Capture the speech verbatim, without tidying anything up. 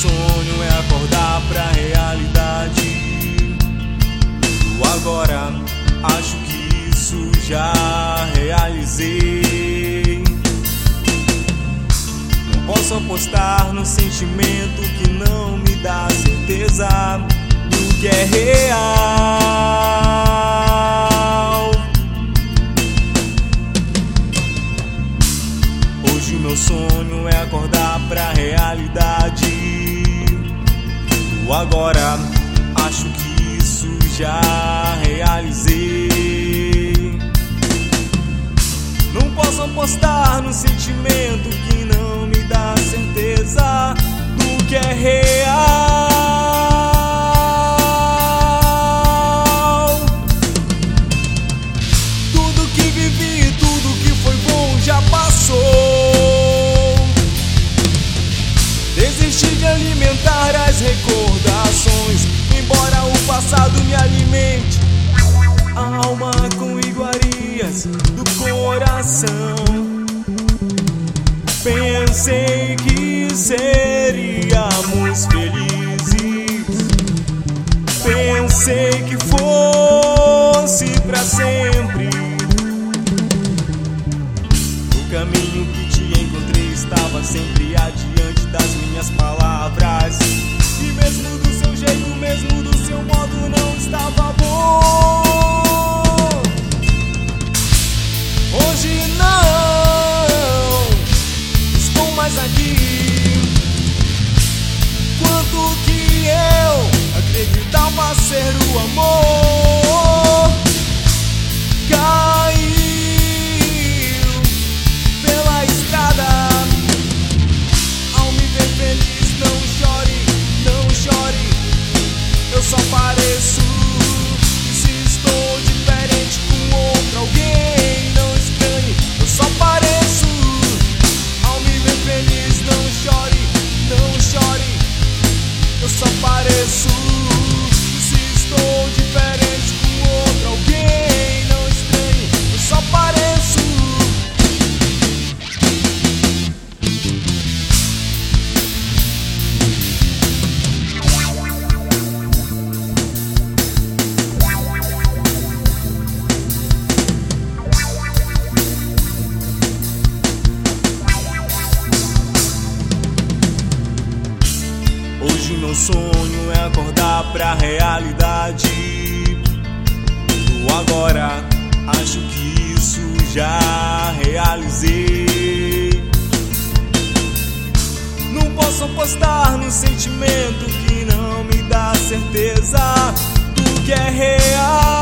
sonho é acordar pra realidade. Do agora, acho que isso já realizei. Não posso apostar no sentimento que não me dá certeza do que é real. Hoje o meu sonho é acordar pra realidade. Do agora, acho que isso já realizei. Não posso apostar no sentimento que não me dá certeza do que é real. Tudo que vivi, tudo que foi bom já passou. Desisti de alimentar as recordações, embora o passado me alimente a alma com iguarias do coração. Pensei que seríamos felizes, pensei que fosse pra sempre. O caminho que te encontrei estava sempre adiante das minhas palavras, e mesmo do seu jeito, mesmo do seu modo, não estava bom. Hoje não estou mais aqui. Quanto que eu acreditava ser o amor caiu pela estrada. Ao me ver feliz, não chore, não chore. Eu só pareço. E se estou diferente com outro alguém, não estranhe, eu só pareço. Ao me ver feliz, não chore, não chore. Eu só pareço. E se estou diferente com outro alguém, não estranhe, eu só pareço. Hoje o meu sonho é acordar pra realidade. Do agora, acho que isso já realizei. Não posso apostar no sentimento que não me dá certeza do que é real.